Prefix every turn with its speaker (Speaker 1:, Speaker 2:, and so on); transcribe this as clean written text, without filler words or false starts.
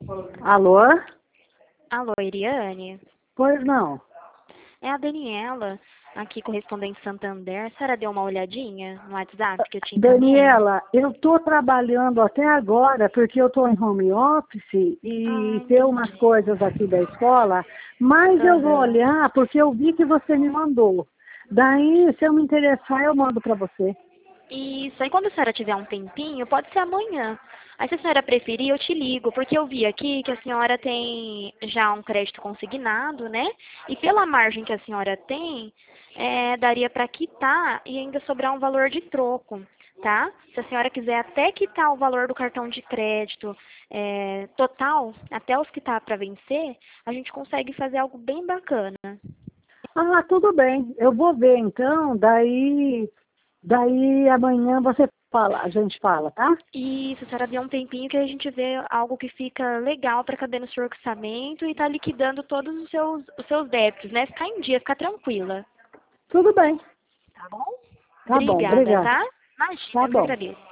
Speaker 1: Alô?
Speaker 2: Alô, Iriane?
Speaker 1: Pois não.
Speaker 2: É a Daniela, aqui correspondente Santander. A senhora deu uma olhadinha no WhatsApp que eu te encaminhei?
Speaker 1: Daniela, eu estou trabalhando até agora porque eu estou em home office
Speaker 2: Ah,
Speaker 1: e tem umas
Speaker 2: entendi.
Speaker 1: coisas aqui da escola, mas eu vou
Speaker 2: Aham.
Speaker 1: olhar porque eu vi que você me mandou. Daí, se eu me interessar, eu mando para você.
Speaker 2: Isso, aí quando a senhora tiver um tempinho, pode ser amanhã. Aí se a senhora preferir, eu te ligo, porque eu vi aqui que a senhora tem já um crédito consignado, né? E pela margem que a senhora tem, daria para quitar e ainda sobrar um valor de troco, tá? Se a senhora quiser até quitar o valor do cartão de crédito total, até os que tá para vencer, a gente consegue fazer algo bem bacana.
Speaker 1: Ah, tudo bem. Eu vou ver então, daí amanhã você fala, a gente fala, tá?
Speaker 2: E se a senhora der um tempinho que a gente vê algo que fica legal para caber no seu orçamento e tá liquidando todos os seus débitos, né? Ficar em dia, ficar tranquila.
Speaker 1: Tudo bem.
Speaker 2: Tá bom?
Speaker 1: Tá bom,
Speaker 2: Obrigada,
Speaker 1: obrigada.
Speaker 2: tá?
Speaker 1: Tá
Speaker 2: Imagina, eu que
Speaker 1: bom.
Speaker 2: agradeço.